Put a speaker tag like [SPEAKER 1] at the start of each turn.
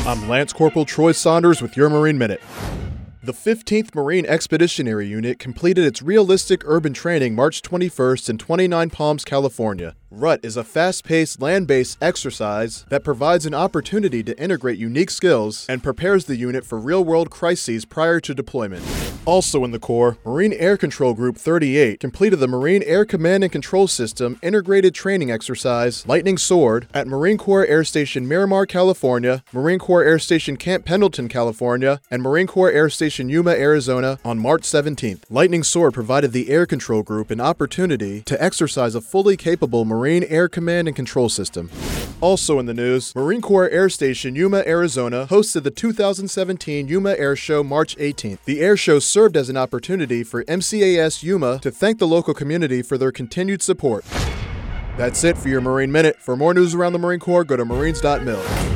[SPEAKER 1] I'm Lance Corporal Troy Saunders with your Marine Minute. The 15th Marine Expeditionary Unit completed its realistic urban training March 21st in 29 Palms, California. RUT is a fast-paced, land-based exercise that provides an opportunity to integrate unique skills and prepares the unit for real-world crises prior to deployment. Also in the Corps, Marine Air Control Group 38 completed the Marine Air Command and Control System Integrated Training Exercise Lightning Sword at Marine Corps Air Station Miramar, California, Marine Corps Air Station Camp Pendleton, California, and Marine Corps Air Station Yuma, Arizona on March 17th. Lightning Sword provided the Air Control Group an opportunity to exercise a fully capable Marine Air Command and Control System. Also in the news, Marine Corps Air Station Yuma, Arizona hosted the 2017 Yuma Air Show March 18th. The air show served as an opportunity for MCAS Yuma to thank the local community for their continued support. That's it for your Marine Minute. For more news around the Marine Corps, go to marines.mil.